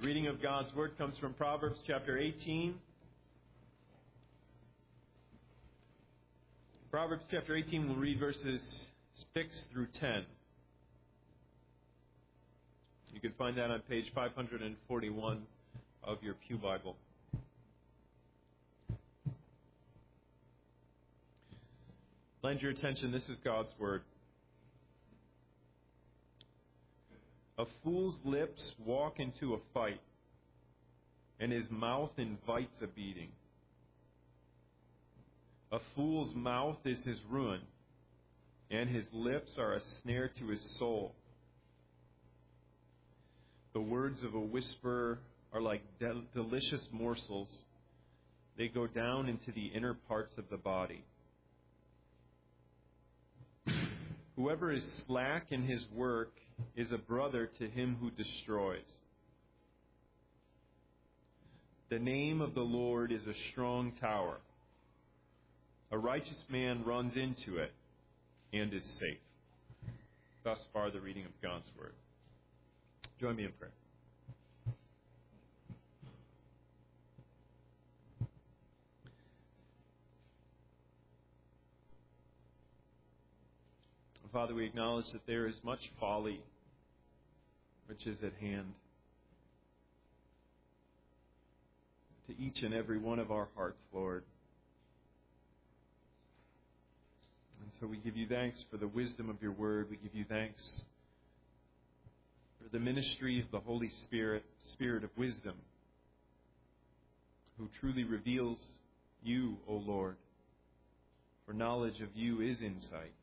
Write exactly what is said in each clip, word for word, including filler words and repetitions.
The reading of God's Word comes from Proverbs chapter eighteen. Proverbs chapter eighteen, we'll read verses six through ten. You can find that on page five forty-one of your Pew Bible. Lend your attention, this is God's Word. A fool's lips walk into a fight, and his mouth invites a beating. A fool's mouth is his ruin, and his lips are a snare to his soul. The words of a whisperer are like del- delicious morsels. They go down into the inner parts of the body. Whoever is slack in his work is a brother to him who destroys. The name of the Lord is a strong tower. A righteous man runs into it and is safe. Thus far, the reading of God's Word. Join me in prayer. Father, we acknowledge that there is much folly which is at hand to each and every one of our hearts, Lord. And so we give you thanks for the wisdom of your word. We give you thanks for the ministry of the Holy Spirit, Spirit of wisdom, who truly reveals you, O Lord. For knowledge of you is insight.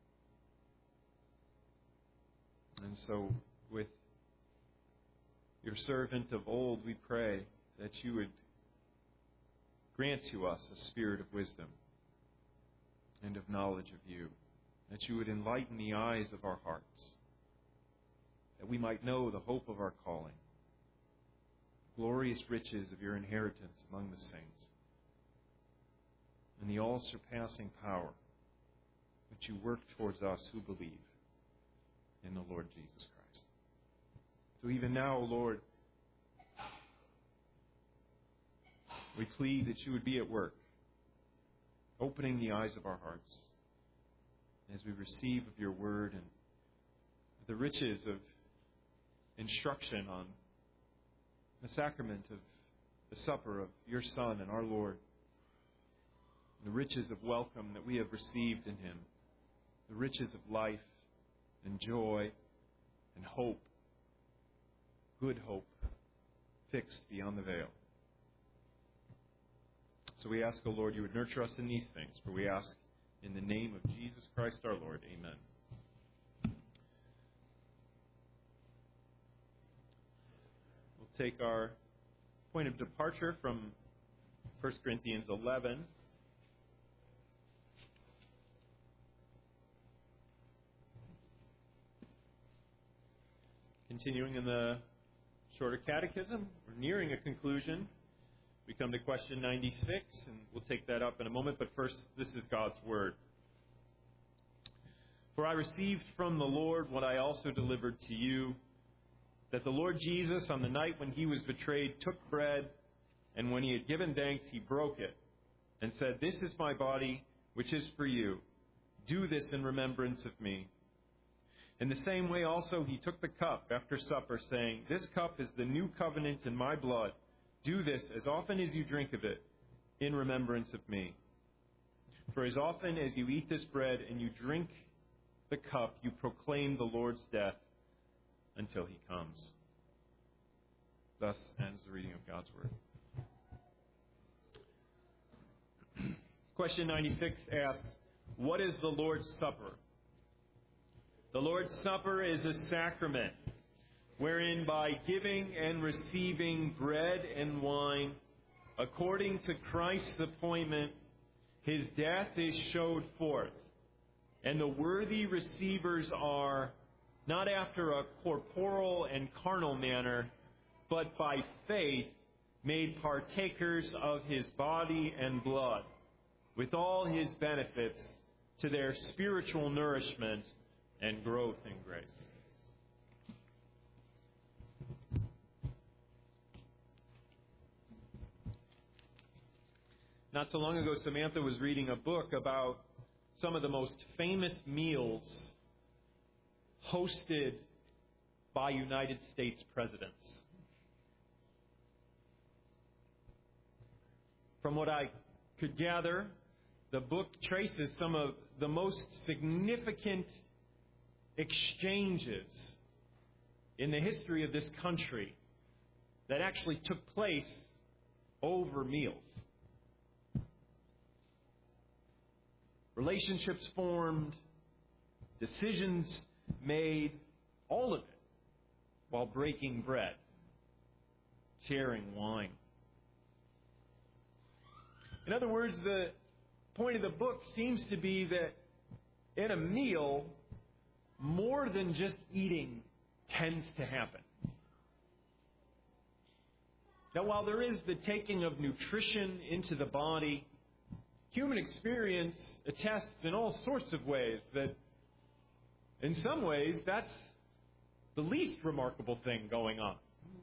And so, with your servant of old, we pray that you would grant to us a spirit of wisdom and of knowledge of you, that you would enlighten the eyes of our hearts, that we might know the hope of our calling, glorious riches of your inheritance among the saints, and the all-surpassing power which you work towards us who believe in the Lord Jesus Christ. So even now, O Lord, we plead that you would be at work, opening the eyes of our hearts as we receive of your word and the riches of instruction on the sacrament of the supper of your Son and our Lord, the riches of welcome that we have received in him, the riches of life and joy and hope, good hope, fixed beyond the veil. So we ask, O Lord, you would nurture us in these things, for we ask in the name of Jesus Christ our Lord. Amen. We'll take our point of departure from First Corinthians eleven. Continuing in the shorter catechism, we're nearing a conclusion. We come to question ninety-six, and we'll take that up in a moment. But first, this is God's Word. For I received from the Lord what I also delivered to you, that the Lord Jesus, on the night when he was betrayed, took bread, and when he had given thanks, he broke it, and said, "This is my body, which is for you. Do this in remembrance of me." In the same way also he took the cup after supper, saying, "This cup is the new covenant in my blood. Do this as often as you drink of it in remembrance of me. For as often as you eat this bread and you drink the cup, you proclaim the Lord's death until he comes." Thus ends the reading of God's Word. Question ninety-six asks, what is the Lord's Supper? The Lord's Supper is a sacrament, wherein by giving and receiving bread and wine, according to Christ's appointment, his death is showed forth, and the worthy receivers are, not after a corporal and carnal manner, but by faith made partakers of his body and blood, with all his benefits to their spiritual nourishment and growth in grace. Not so long ago, Samantha was reading a book about some of the most famous meals hosted by United States presidents. From what I could gather, the book traces some of the most significant exchanges in the history of this country that actually took place over meals. Relationships formed, decisions made, all of it while breaking bread, sharing wine. In other words, the point of the book seems to be that in a meal, more than just eating tends to happen. Now, while there is the taking of nutrition into the body, human experience attests in all sorts of ways that, in some ways, that's the least remarkable thing going on.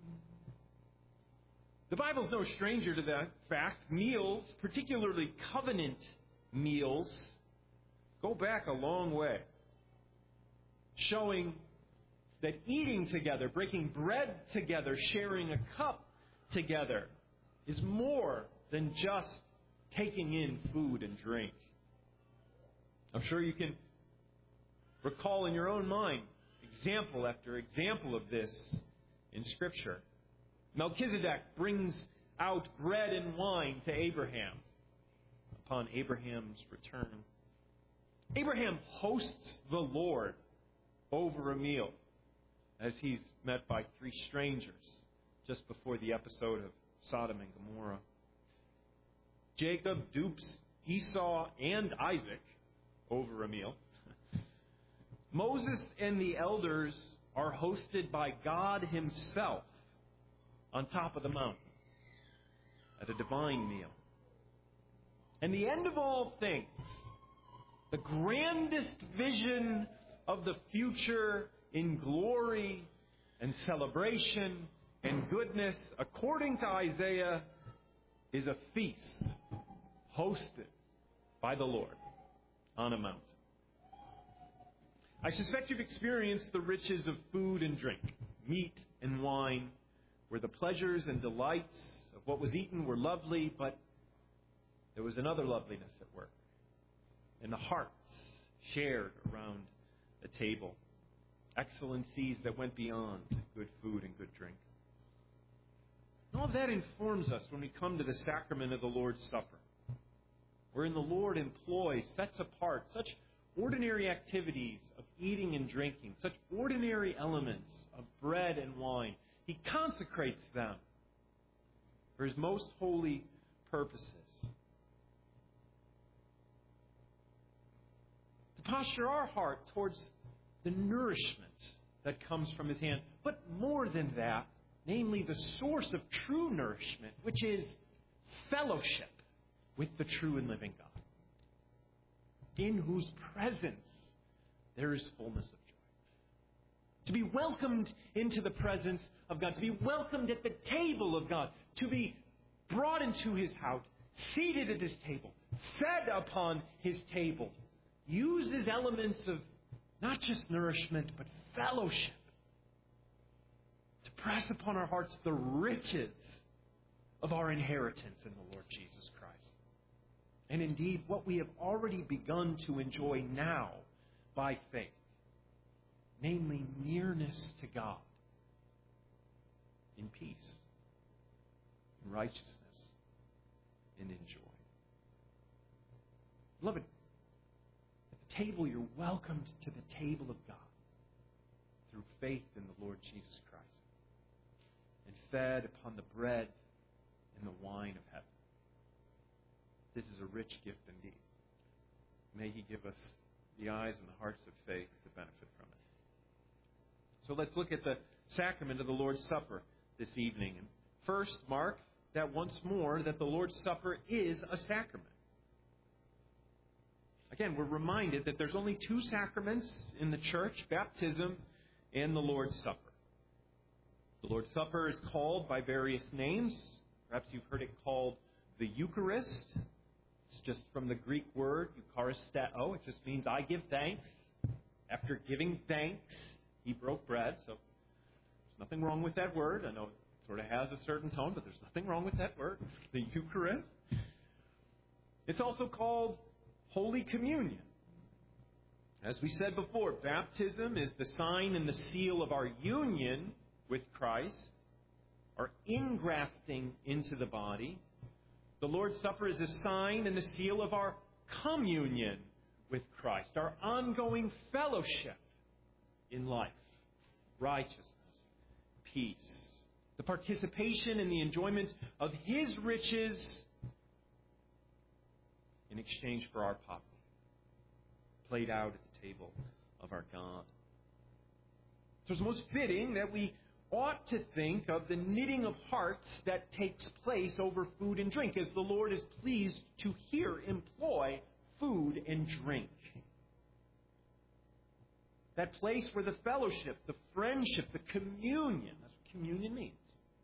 The Bible's no stranger to that fact. Meals, particularly covenant meals, go back a long way, showing that eating together, breaking bread together, sharing a cup together is more than just taking in food and drink. I'm sure you can recall in your own mind example after example of this in Scripture. Melchizedek brings out bread and wine to Abraham upon Abraham's return. Abraham hosts the Lord over a meal as he's met by three strangers just before the episode of Sodom and Gomorrah. Jacob dupes Esau and Isaac over a meal. Moses and the elders are hosted by God Himself on top of the mountain at a divine meal. And the end of all things, the grandest vision of the future in glory and celebration and goodness, according to Isaiah, is a feast hosted by the Lord on a mountain. I suspect you've experienced the riches of food and drink, meat and wine, where the pleasures and delights of what was eaten were lovely, but there was another loveliness at work in the hearts shared around a table, excellencies that went beyond good food and good drink. All of that informs us when we come to the sacrament of the Lord's Supper, wherein the Lord employs, sets apart such ordinary activities of eating and drinking, such ordinary elements of bread and wine. He consecrates them for His most holy purposes. To posture our heart towards the nourishment that comes from His hand, but more than that, namely the source of true nourishment, which is fellowship with the true and living God, in whose presence there is fullness of joy. To be welcomed into the presence of God, to be welcomed at the table of God, to be brought into His house, seated at His table, fed upon His table, uses elements of not just nourishment, but fellowship to press upon our hearts the riches of our inheritance in the Lord Jesus Christ. And indeed, what we have already begun to enjoy now by faith, namely nearness to God in peace, in righteousness, and in joy. Beloved, at the table, you're welcomed to the table of God through faith in the Lord Jesus Christ and fed upon the bread and the wine of heaven. This is a rich gift indeed. May He give us the eyes and the hearts of faith to benefit from it. So let's look at the sacrament of the Lord's Supper this evening. And first, mark that once more that the Lord's Supper is a sacrament. Again, we're reminded that there's only two sacraments in the church, baptism and the Lord's Supper. The Lord's Supper is called by various names. Perhaps you've heard it called the Eucharist, It's just from the Greek word, eucharisteo. It just means I give thanks. After giving thanks, he broke bread. So there's nothing wrong with that word. I know it sort of has a certain tone, but there's nothing wrong with that word, the Eucharist. It's also called Holy Communion. As we said before, baptism is the sign and the seal of our union with Christ, our ingrafting into the body. The Lord's Supper is a sign and the seal of our communion with Christ, our ongoing fellowship in life, righteousness, peace, the participation in the enjoyment of His riches in exchange for our poverty, played out at the table of our God. So it's most fitting that we ought to think of the knitting of hearts that takes place over food and drink, as the Lord is pleased to here employ food and drink. That place where the fellowship, the friendship, the communion, that's what communion means,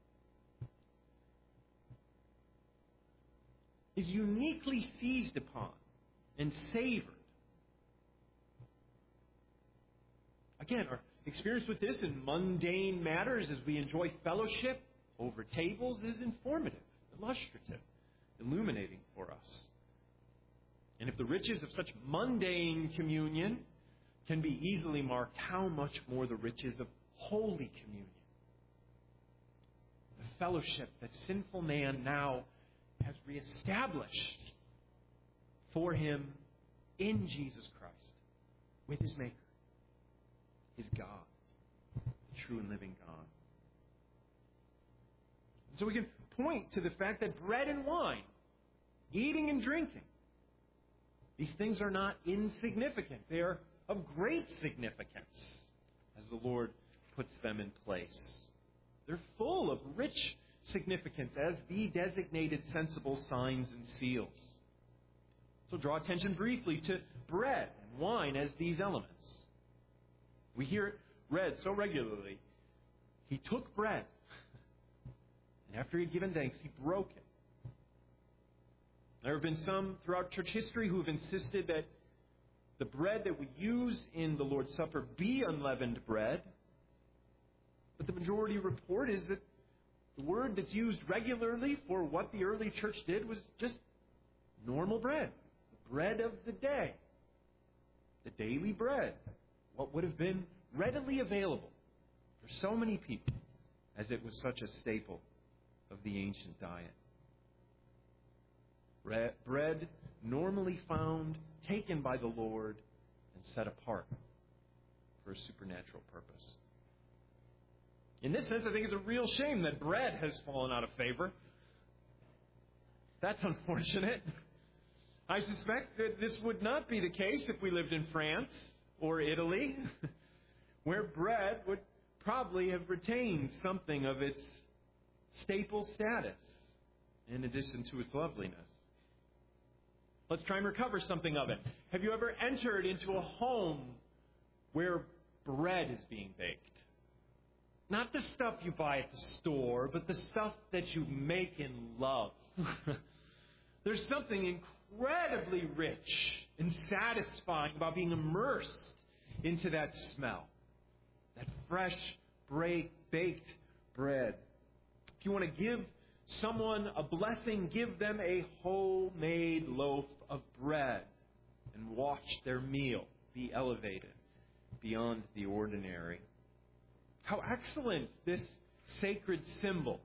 is uniquely seized upon and savored. Again, our experience with this in mundane matters as we enjoy fellowship over tables is informative, illustrative, illuminating for us. And if the riches of such mundane communion can be easily marked, how much more the riches of Holy Communion? The fellowship that sinful man now has reestablished for him in Jesus Christ with his Maker, his God, the true and living God. So we can point to the fact that bread and wine, eating and drinking, these things are not insignificant. They are of great significance as the Lord puts them in place. They're full of rich significance as the designated sensible signs and seals. So draw attention briefly to bread and wine as these elements. We hear it read so regularly. He took bread, and after he had given thanks, he broke it. There have been some throughout church history who have insisted that the bread that we use in the Lord's Supper be unleavened bread. But the majority report is that the word that's used regularly for what the early church did was just normal bread. The bread of the day. The daily bread. What would have been readily available for so many people, as it was such a staple of the ancient diet. Bread normally found, taken by the Lord, and set apart for a supernatural purpose. In this sense, I think it's a real shame that bread has fallen out of favor. That's unfortunate. I suspect that this would not be the case if we lived in France or Italy, where bread would probably have retained something of its staple status in addition to its loveliness. Let's try and recover something of it. Have you ever entered into a home where bread is being baked? Not the stuff you buy at the store, but the stuff that you make in love. There's something incredibly rich and satisfying about being immersed into that smell. That fresh, baked bread. If you want to give someone a blessing, give them a homemade loaf of bread and watch their meal be elevated beyond the ordinary. How excellent this sacred symbol,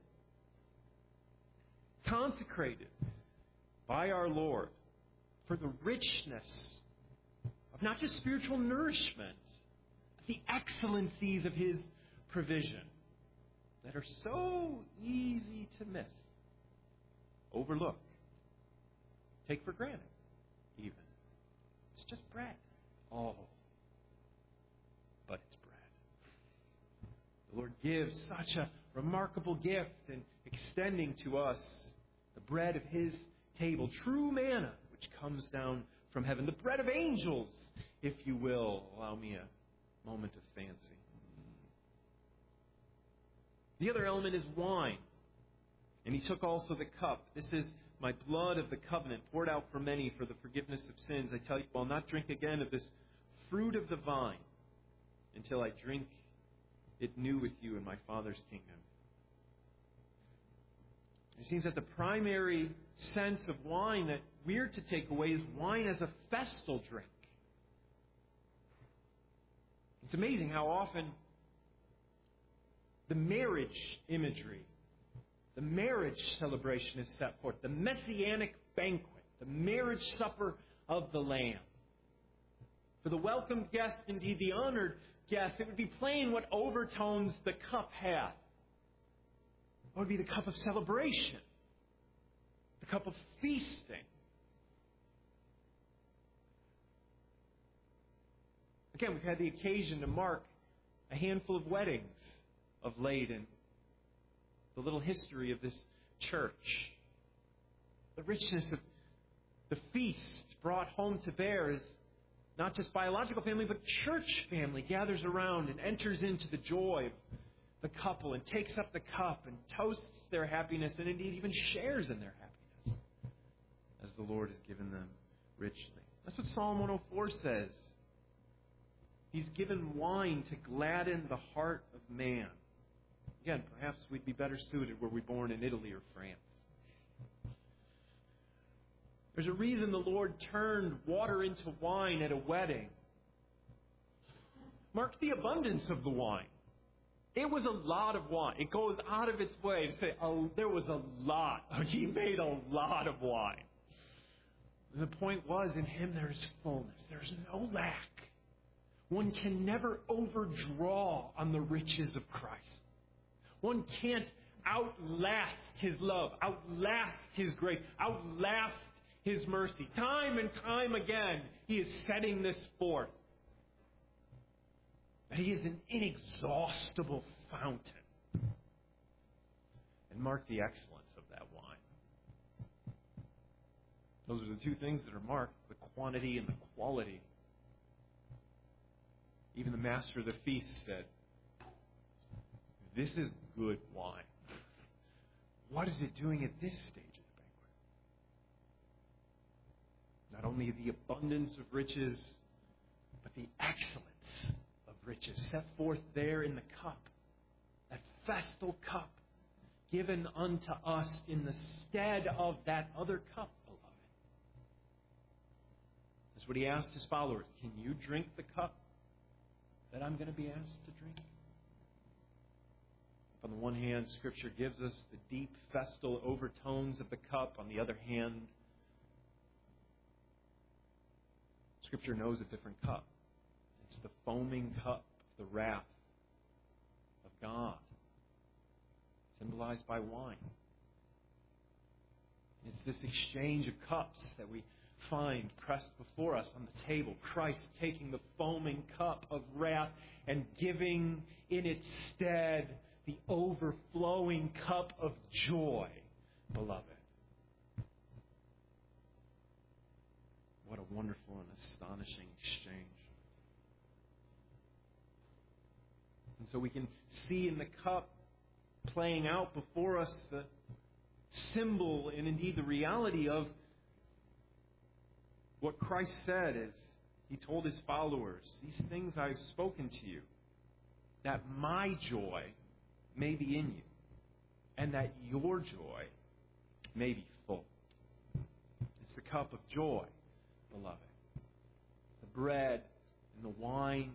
consecrated by our Lord for the richness of not just spiritual nourishment, but the excellencies of His provision that are so easy to miss, overlook, take for granted even. It's just bread. Oh, but it's bread. The Lord gives such a remarkable gift in extending to us the bread of His table, true manna, which comes down from heaven, the bread of angels, if you will. Allow me a moment of fancy. The other element is wine. And He took also the cup. This is my blood of the covenant poured out for many for the forgiveness of sins. I tell you, I'll not drink again of this fruit of the vine until I drink it new with you in my Father's kingdom. It seems that the primary sense of wine that we're to take away is wine as a festal drink. It's amazing how often the marriage imagery, the marriage celebration is set forth. The messianic banquet, the marriage supper of the Lamb. For the welcomed guest, indeed the honored guest, it would be plain what overtones the cup had. It would be the cup of celebration, the cup of feasting. Again, we've had the occasion to mark a handful of weddings of late in the little history of this church. The richness of the feast brought home to bear is not just biological family, but church family gathers around and enters into the joy of the couple and takes up the cup and toasts their happiness and indeed even shares in their happiness as the Lord has given them richly. That's what Psalm one oh four says. He's given wine to gladden the heart of man. Again, perhaps we'd be better suited were we born in Italy or France. There's a reason the Lord turned water into wine at a wedding. Mark the abundance of the wine. It was a lot of wine. It goes out of its way to say, oh, there was a lot. He made a lot of wine. And the point was, in Him there is fullness. There's no lack. One can never overdraw on the riches of Christ. One can't outlast His love, outlast His grace, outlast His mercy. Time and time again, He is setting this forth. That He is an inexhaustible fountain. And mark the excellence of that wine. Those are the two things that are marked, the quantity and the quality. Even the master of the feast said, this is good wine. What is it doing at this stage of the banquet? Not only the abundance of riches, but the excellence of riches set forth there in the cup. That festal cup given unto us in the stead of that other cup, beloved. That's what He asked His followers. Can you drink the cup that I'm going to be asked to drink? On the one hand, Scripture gives us the deep festal overtones of the cup. On the other hand, Scripture knows a different cup. It's the foaming cup of the wrath of God, symbolized by wine. It's this exchange of cups that we find pressed before us on the table. Christ taking the foaming cup of wrath and giving in its stead the overflowing cup of joy, beloved. What a wonderful and astonishing exchange. And so we can see in the cup playing out before us the symbol and indeed the reality of what Christ said as He told His followers, these things I've spoken to you, that my joy may be in you, and that your joy may be full. It's the cup of joy, beloved. The bread and the wine,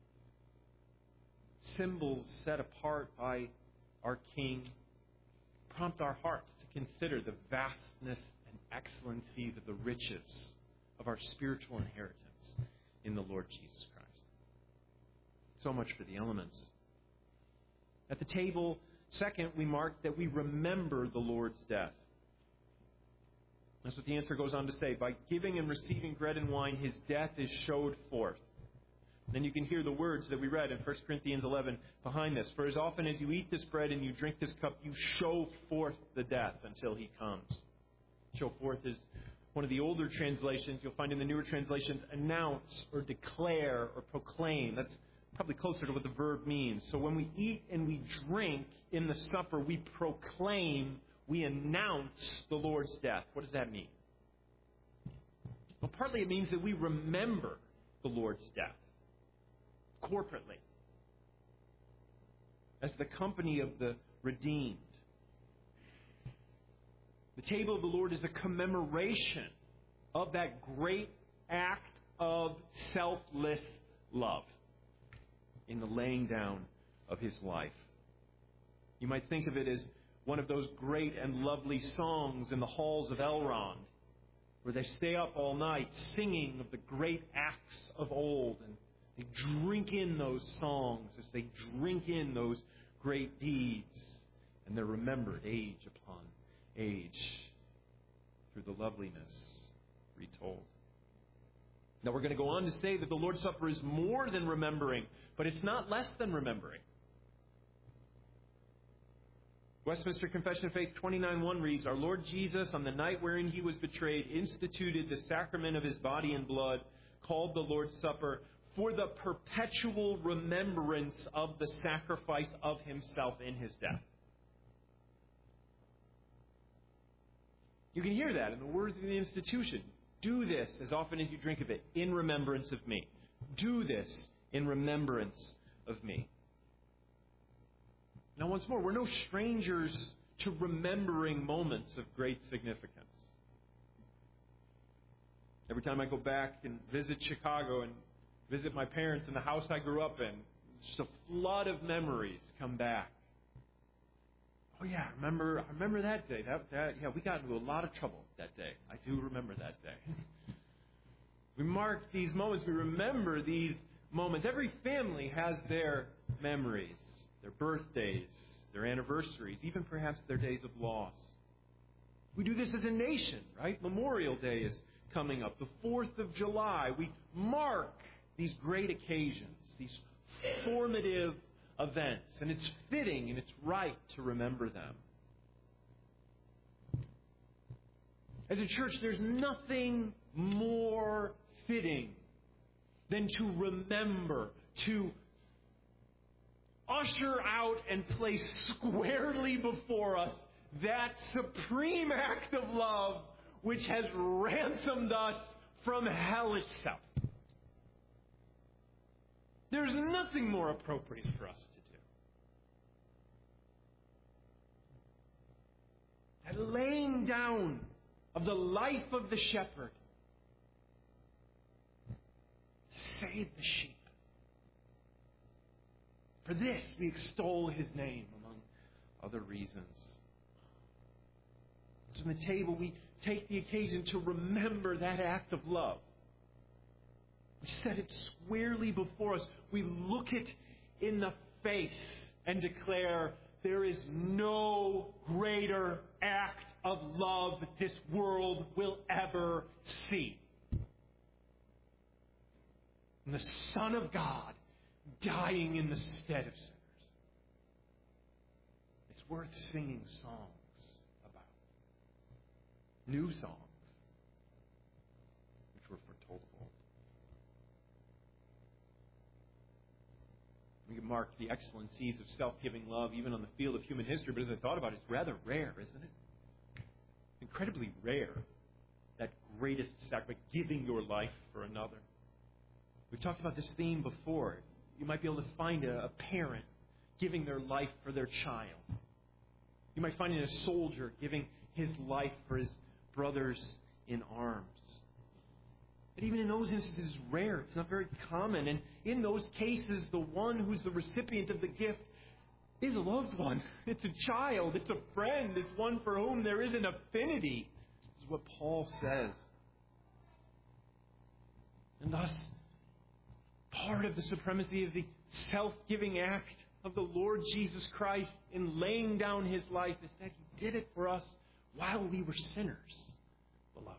symbols set apart by our King, prompt our hearts to consider the vastness and excellencies of the riches of our spiritual inheritance in the Lord Jesus Christ. So much for the elements. At the table, second, we mark that we remember the Lord's death. That's what the answer goes on to say. By giving and receiving bread and wine, His death is showed forth. Then you can hear the words that we read in First Corinthians eleven behind this. For as often as you eat this bread and you drink this cup, you show forth the death until He comes. Show forth is one of the older translations. You'll find in the newer translations, announce or declare or proclaim. That's probably closer to what the verb means. So when we eat and we drink in the supper, we proclaim we announce the Lord's death. What does that mean? Well, partly it means that we remember the Lord's death corporately as the company of the redeemed. The table of the Lord is a commemoration of that great act of selfless love in the laying down of His life. You might think of it as one of those great and lovely songs in the halls of Elrond, where they stay up all night singing of the great acts of old, and they drink in those songs as they drink in those great deeds, and they're remembered age upon age through the loveliness retold. Now we're going to go on to say that the Lord's Supper is more than remembering, but it's not less than remembering. Westminster Confession of Faith twenty-nine one reads, Our Lord Jesus, on the night wherein He was betrayed, instituted the sacrament of His body and blood, called the Lord's Supper, for the perpetual remembrance of the sacrifice of Himself in His death. You can hear that in the words of the institution. Do this as often as you drink of it in remembrance of me. Do this in remembrance of me. Now, once more, we're no strangers to remembering moments of great significance. Every time I go back and visit Chicago and visit my parents in the house I grew up in, just a flood of memories come back. Oh yeah, I remember I remember that day. That that yeah, we got into a lot of trouble that day. I do remember that day. We mark these moments, we remember these moments. Every family has their memories, their birthdays, their anniversaries, even perhaps their days of loss. We do this as a nation, right? Memorial Day is coming up. The fourth of July. We mark these great occasions, these formative events, and it's fitting and it's right to remember them. As a church, there's nothing more fitting than to remember, to usher out and place squarely before us that supreme act of love which has ransomed us from hell itself. There's nothing more appropriate for us to do. That laying down of the life of the shepherd to save the sheep. For this we extol His name, among other reasons. So on the table we take the occasion to remember that act of love. We set it squarely before us. We look it in the face and declare there is no greater act of love that this world will ever see. And the Son of God dying in the stead of sinners. It's worth singing songs about. New songs, which were foretold of old. We can mark the excellencies of self-giving love even on the field of human history, but as I thought about it, it's rather rare, isn't it? It's incredibly rare, that greatest sacrifice, giving your life for another. We've talked about this theme before. You might be able to find a, a parent giving their life for their child. You might find a soldier giving his life for his brothers in arms. But even in those instances, it's rare. It's not very common. And in those cases, the one who's the recipient of the gift is a loved one. It's a child. It's a friend. It's one for whom there is an affinity. This is what Paul says. And thus, part of the supremacy of the self-giving act of the Lord Jesus Christ in laying down His life is that He did it for us while we were sinners, beloved.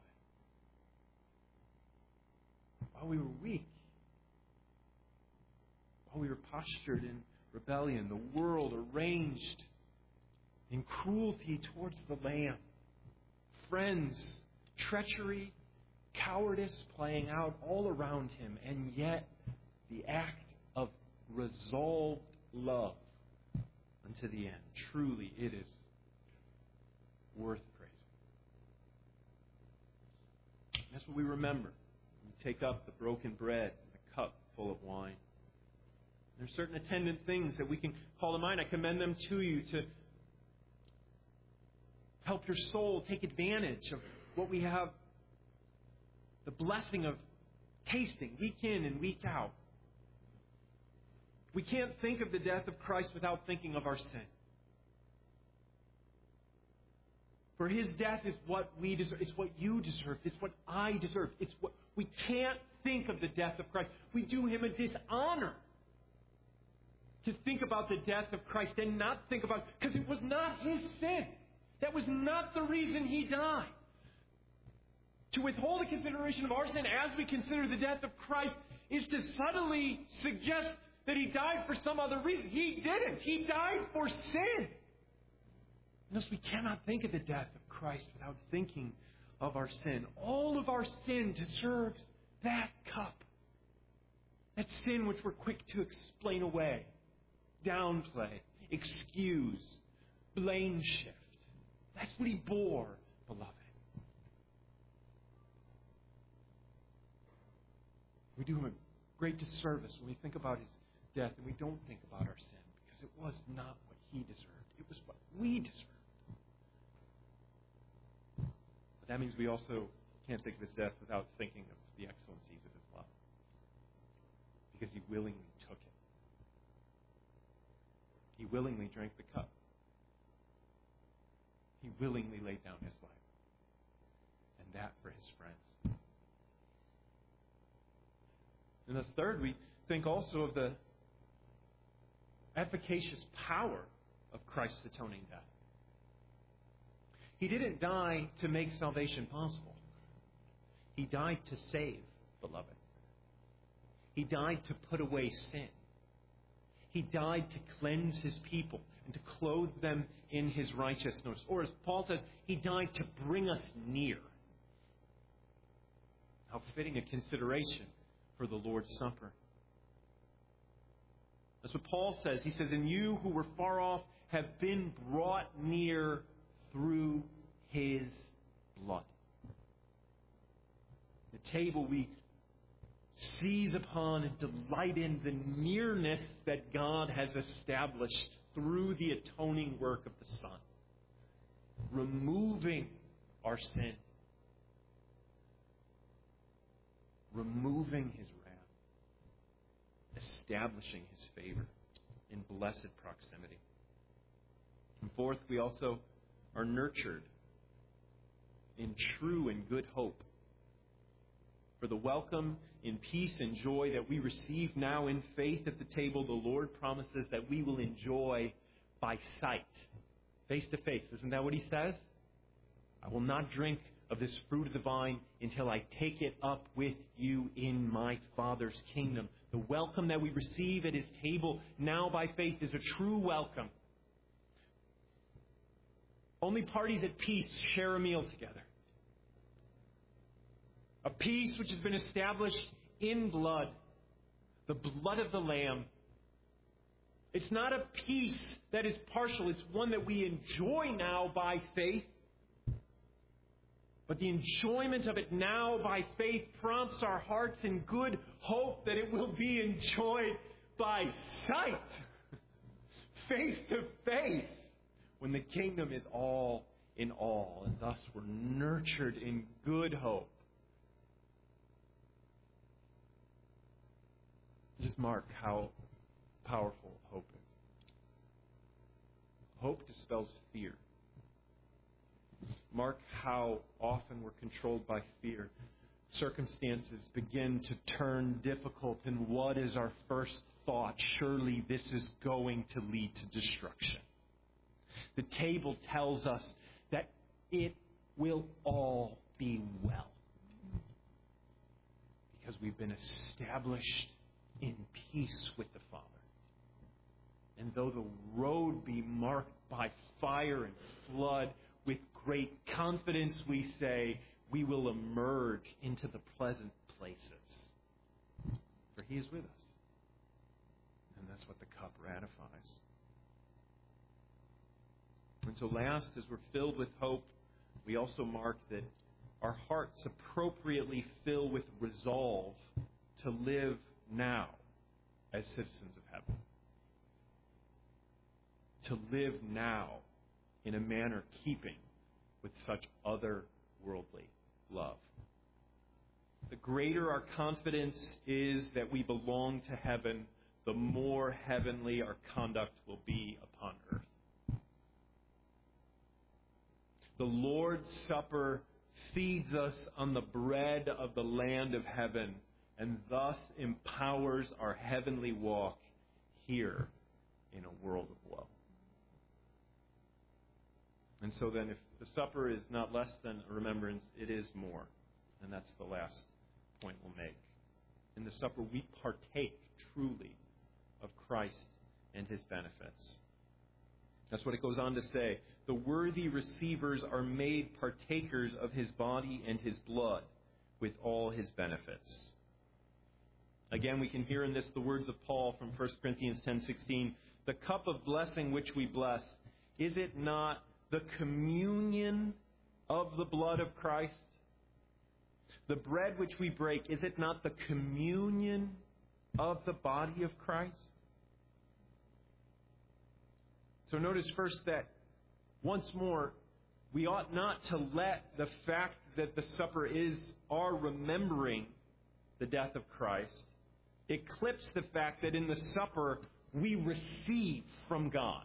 While we were weak. While we were postured in rebellion. The world arranged in cruelty towards the Lamb. Friends, treachery, cowardice playing out all around Him. And yet, the act of resolved love unto the end. Truly, it is worth praising. That's what we remember. We take up the broken bread and the cup full of wine. There are certain attendant things that we can call to mind. I commend them to you to help your soul take advantage of what we have the blessing of tasting week in and week out. We can't think of the death of Christ without thinking of our sin. For His death is what we deserve. It's what you deserve. It's what I deserve. It's what we can't think of the death of Christ. We do Him a dishonor to think about the death of Christ and not think about, because it was not His sin. That was not the reason He died. To withhold the consideration of our sin as we consider the death of Christ is to subtly suggest that He died for some other reason. He didn't. He died for sin. Thus, we cannot think of the death of Christ without thinking of our sin. All of our sin deserves that cup. That sin which we're quick to explain away, downplay, excuse, blame shift. That's what He bore, beloved. We do Him a great disservice when we think about His death and we don't think about our sin, because it was not what He deserved. It was what we deserved. But that means we also can't think of His death without thinking of the excellencies of His love, because He willingly took it. He willingly drank the cup. He willingly laid down His life. And that for His friends. And thus, third, we think also of the efficacious power of Christ's atoning death. He didn't die to make salvation possible. He died to save, beloved. He died to put away sin. He died to cleanse His people and to clothe them in His righteousness. Or as Paul says, He died to bring us near. How fitting a consideration for the Lord's Supper. That's what Paul says. He says, and you who were far off have been brought near through His blood. The table we seize upon and delight in the nearness that God has established through the atoning work of the Son, removing our sin, removing His wrath, establishing His favor in blessed proximity. And fourth, we also are nurtured in true and good hope. For the welcome in peace and joy that we receive now in faith at the table, the Lord promises that we will enjoy by sight, face to face. Isn't that what He says? I will not drink of this fruit of the vine until I take it up with you in my Father's kingdom. The welcome that we receive at His table now by faith is a true welcome. Only parties at peace share a meal together. A peace which has been established in blood, the blood of the Lamb. It's not a peace that is partial. It's one that we enjoy now by faith. But the enjoyment of it now by faith prompts our hearts in good hope that it will be enjoyed by sight, face to face, when the kingdom is all in all. And thus we're nurtured in good hope. Just mark how powerful hope is. Hope dispels fear. Mark how often we're controlled by fear. Circumstances begin to turn difficult, and what is our first thought? Surely this is going to lead to destruction. The table tells us that it will all be well, because we've been established in peace with the Father. And though the road be marked by fire and flood, with great confidence we say, we will emerge into the pleasant places. For He is with us. And that's what the cup ratifies. And so last, as we're filled with hope, we also mark that our hearts appropriately fill with resolve to live now as citizens of heaven. To live now in a manner keeping with such otherworldly love. The greater our confidence is that we belong to heaven, the more heavenly our conduct will be upon earth. The Lord's Supper feeds us on the bread of the land of heaven and thus empowers our heavenly walk here in a world of woe. And so then if the supper is not less than a remembrance, it is more. And that's the last point we'll make. In the supper, we partake truly of Christ and his benefits. That's what it goes on to say. The worthy receivers are made partakers of his body and his blood with all his benefits. Again, we can hear in this the words of Paul from First Corinthians ten sixteen. The cup of blessing which we bless, is it not the communion of the blood of Christ? The bread which we break, is it not the communion of the body of Christ? So notice first that, once more, we ought not to let the fact that the supper is our remembering the death of Christ eclipse the fact that in the supper we receive from God.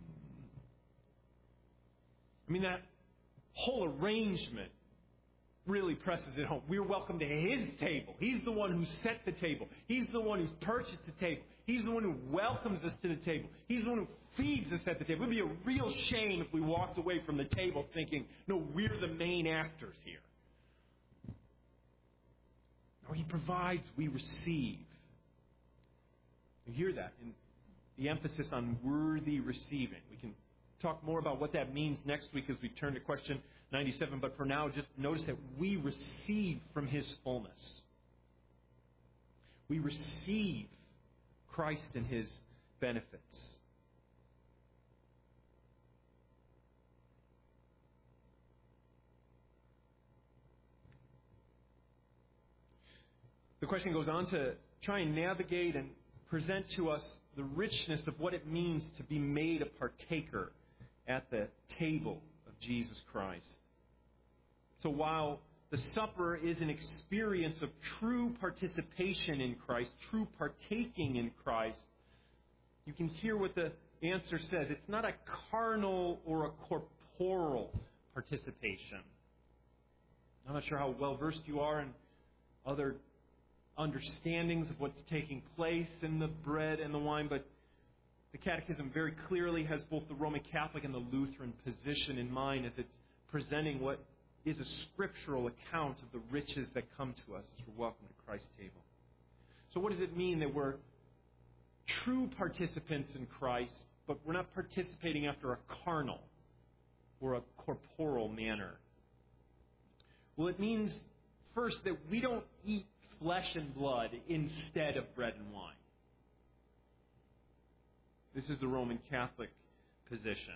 I mean, that whole arrangement really presses it home. We're welcome to his table. He's the one who set the table. He's the one who's purchased the table. He's the one who welcomes us to the table. He's the one who feeds us at the table. It would be a real shame if we walked away from the table thinking, no, we're the main actors here. No, he provides, we receive. You hear that in the emphasis on worthy receiving. We can talk more about what that means next week as we turn to question ninety-seven. But for now, just notice that we receive from his fullness. We receive Christ and his benefits. The question goes on to try and navigate and present to us the richness of what it means to be made a partaker at the table of Jesus Christ. So while the supper is an experience of true participation in Christ, true partaking in Christ, you can hear what the answer says. It's not a carnal or a corporal participation. I'm not sure how well versed you are in other understandings of what's taking place in the bread and the wine, but the Catechism very clearly has both the Roman Catholic and the Lutheran position in mind as it's presenting what is a scriptural account of the riches that come to us as we're welcome to Christ's table. So what does it mean that we're true participants in Christ, but we're not participating after a carnal or a corporal manner? Well, it means, first, that we don't eat flesh and blood instead of bread and wine. This is the Roman Catholic position.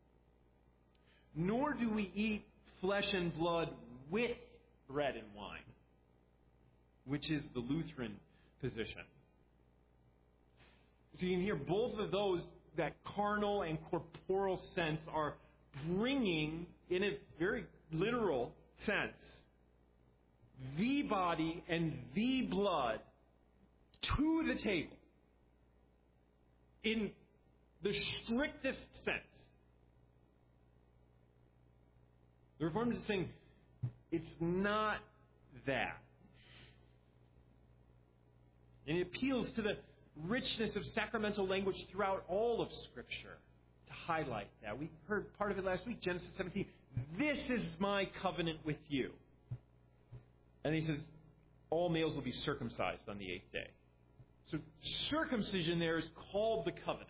Nor do we eat flesh and blood with bread and wine, which is the Lutheran position. So you can hear both of those, that carnal and corporal sense, are bringing, in a very literal sense, the body and the blood to the table in the strictest sense. The Reformed is saying it's not that. And it appeals to the richness of sacramental language throughout all of Scripture to highlight that. We heard part of it last week, Genesis seventeen. This is my covenant with you. And he says, all males will be circumcised on the eighth day. So circumcision there is called the covenant.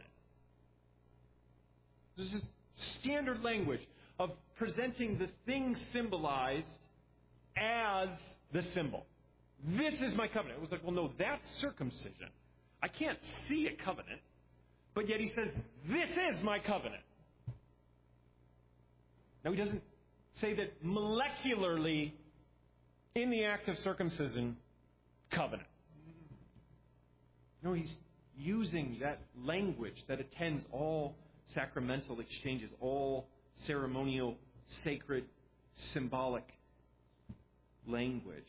This is standard language of presenting the thing symbolized as the symbol. This is my covenant. It was like, well, no, that's circumcision. I can't see a covenant, but yet he says, this is my covenant. Now, he doesn't say that molecularly in the act of circumcision, covenant. No, he's using that language that attends all sacramental exchanges, all ceremonial, sacred, symbolic language.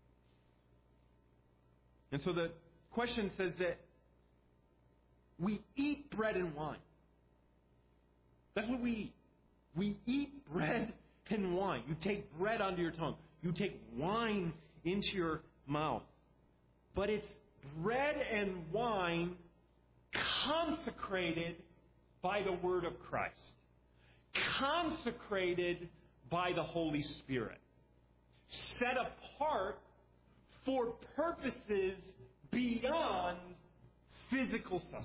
And so the question says that we eat bread and wine. That's what we eat. We eat bread and wine. You take bread onto your tongue. You take wine into your mouth. But it's bread and wine consecrated by the Word of Christ. Consecrated by the Holy Spirit. Set apart for purposes beyond physical sustenance.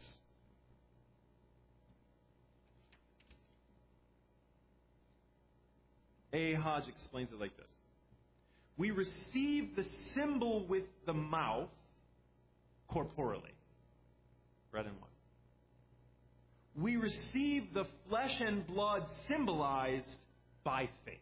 A. Hodge explains it like this. We receive the symbol with the mouth corporally. Bread and wine. We receive the flesh and blood symbolized by faith.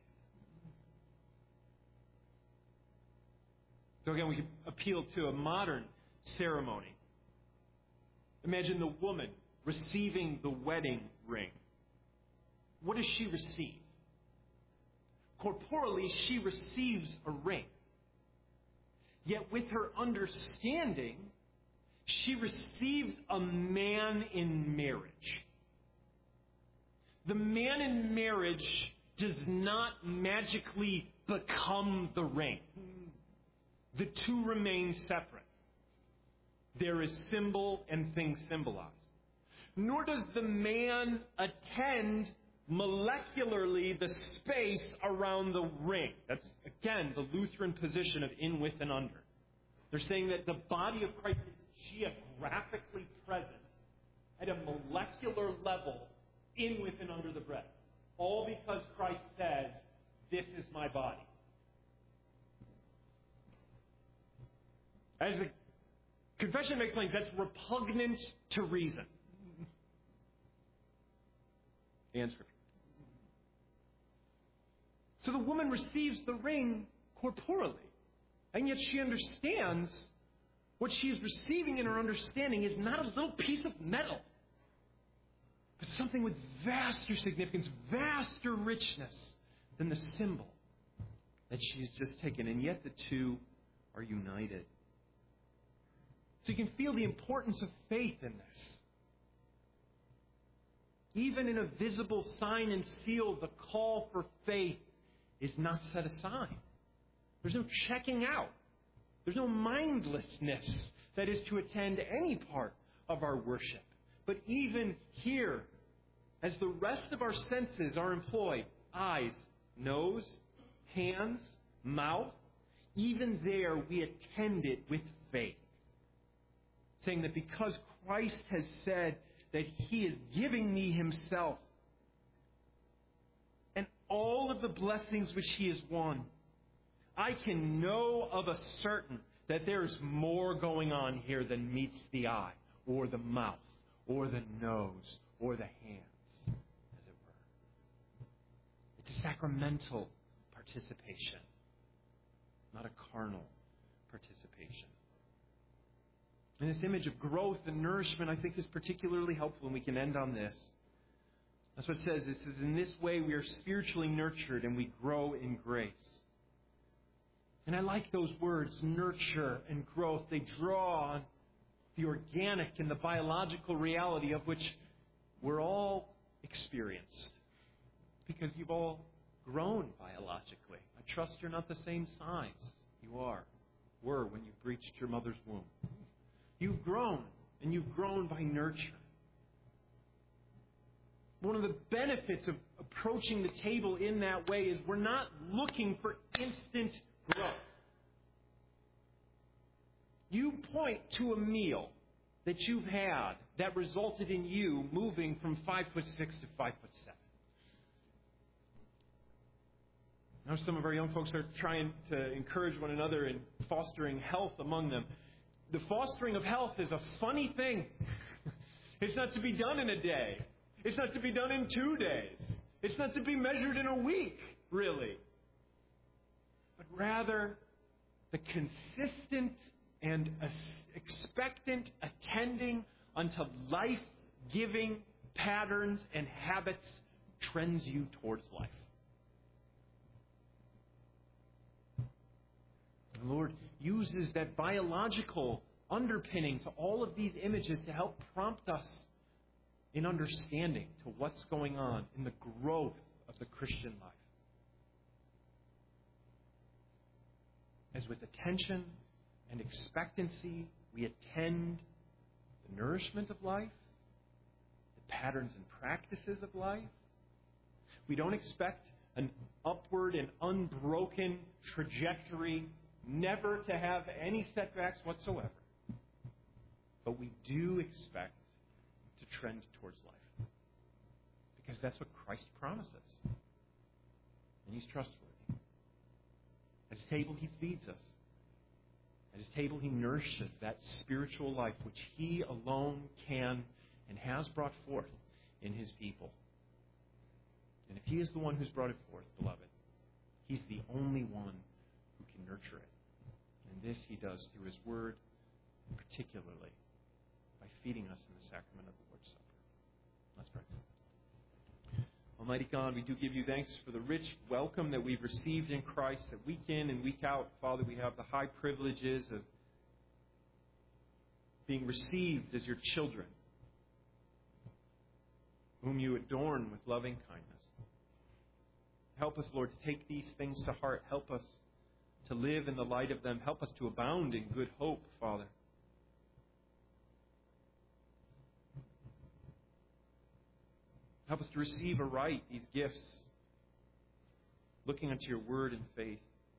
So again, we can appeal to a modern ceremony. Imagine the woman receiving the wedding ring. What does she receive? Corporally, she receives a ring. Yet with her understanding, she receives a man in marriage. The man in marriage does not magically become the ring. The two remain separate. There is symbol and thing symbolized. Nor does the man attend molecularly the space around the ring. That's, again, the Lutheran position of in, with, and under. They're saying that the body of Christ is geographically present at a molecular level in, with, and under the bread. All because Christ says, this is my body. As the Confession makes plain, that's repugnant to reason and Scripture. So the woman receives the ring corporally, and yet she understands what she is receiving in her understanding is not a little piece of metal, but something with vaster significance, vaster richness than the symbol that she's just taken. And yet the two are united. So you can feel the importance of faith in this. Even in a visible sign and seal, the call for faith is not set aside. There's no checking out. There's no mindlessness that is to attend any part of our worship. But even here, as the rest of our senses are employed, eyes, nose, hands, mouth, even there we attend it with faith. Saying that because Christ has said that He is giving me Himself and all of the blessings which He has won, I can know of a certain that there is more going on here than meets the eye, or the mouth, or the nose, or the hands, as it were. It's a sacramental participation, not a carnal participation. And this image of growth and nourishment, I think, is particularly helpful, and we can end on this. That's what it says. It says, in this way we are spiritually nurtured and we grow in grace. And I like those words, nurture and growth. They draw on the organic and the biological reality of which we're all experienced. Because you've all grown biologically. I trust you're not the same size you are, were when you breached your mother's womb. You've grown, and you've grown by nurture. One of the benefits of approaching the table in that way is we're not looking for instant growth. You point to a meal that you've had that resulted in you moving from five foot six to five foot seven. Now some of our young folks are trying to encourage one another in fostering health among them. The fostering of health is a funny thing. It's not to be done in a day. It's not to be done in two days. It's not to be measured in a week, really. But rather, the consistent and expectant attending unto life-giving patterns and habits trends you towards life. The Lord uses that biological underpinning to all of these images to help prompt us in understanding to what's going on in the growth of the Christian life. As with attention and expectancy, we attend the nourishment of life, the patterns and practices of life. We don't expect an upward and unbroken trajectory, never to have any setbacks whatsoever. But we do expect to trend towards life. Because that's what Christ promises. And He's trustworthy. At His table, He feeds us. At His table, He nourishes that spiritual life which He alone can and has brought forth in His people. And if He is the one who's brought it forth, beloved, He's the only one who can nurture it. And this He does through His Word, particularly by feeding us in the sacrament of the Lord's Supper. Let's pray. Almighty God, we do give you thanks for the rich welcome that we've received in Christ, that week in and week out, Father, we have the high privileges of being received as your children, whom you adorn with loving kindness. Help us, Lord, to take these things to heart. Help us to live in the light of them. Help us to abound in good hope, Father. Help us to receive aright these gifts, looking unto your word in faith,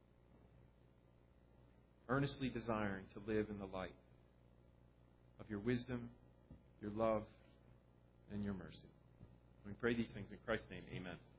earnestly desiring to live in the light of your wisdom, your love, and your mercy. We pray these things in Christ's name. Amen.